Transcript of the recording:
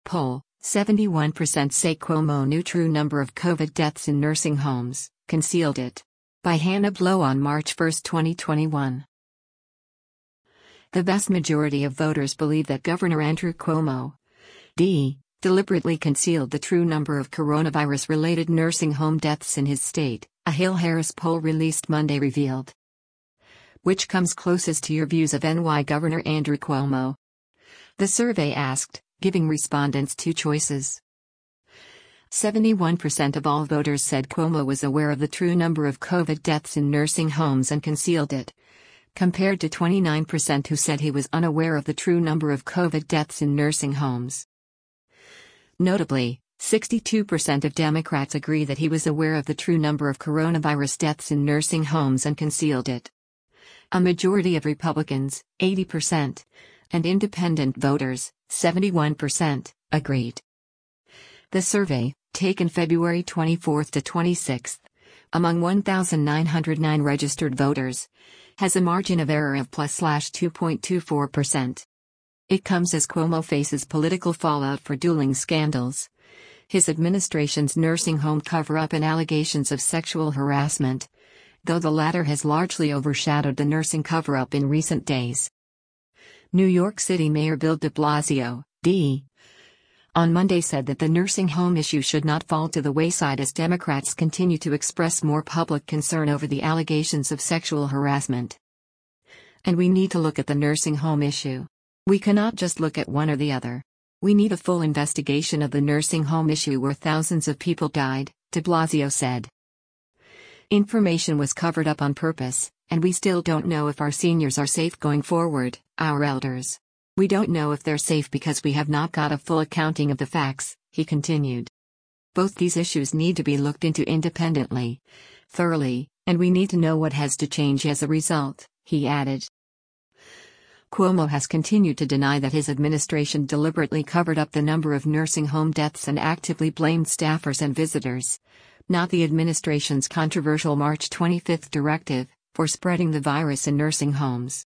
poll, 71% say Cuomo knew true number of COVID deaths in nursing homes, concealed it. By Hannah Blow on March 1, 2021. The vast majority of voters believe that Governor Andrew Cuomo, D., deliberately concealed the true number of coronavirus-related nursing home deaths in his state, a Hill-Harris poll released Monday revealed. Which comes closest to your views of NY Governor Andrew Cuomo? The survey asked, giving respondents two choices. 71% of all voters said Cuomo was aware of the true number of COVID deaths in nursing homes and concealed it, compared to 29% who said he was unaware of the true number of COVID deaths in nursing homes. Notably, 62% of Democrats agree that he was aware of the true number of coronavirus deaths in nursing homes and concealed it. A majority of Republicans, 80%, and independent voters, 71%, agreed. The survey, taken February 24 to 26, among 1,909 registered voters, has a margin of error of +2.24%. It comes as Cuomo faces political fallout for dueling scandals: his administration's nursing home cover-up and allegations of sexual harassment, though the latter has largely overshadowed the nursing cover-up in recent days. New York City Mayor Bill de Blasio, D., on Monday said that the nursing home issue should not fall to the wayside as Democrats continue to express more public concern over the allegations of sexual harassment. And we need to look at the nursing home issue. We cannot just look at one or the other. We need a full investigation of the nursing home issue where thousands of people died, de Blasio said. Information was covered up on purpose, and we still don't know if our seniors are safe going forward, our elders. We don't know if they're safe because we have not got a full accounting of the facts, he continued. Both these issues need to be looked into independently, thoroughly, and we need to know what has to change as a result, he added. Cuomo has continued to deny that his administration deliberately covered up the number of nursing home deaths and actively blamed staffers and visitors, not the administration's controversial March 25 directive, for spreading the virus in nursing homes.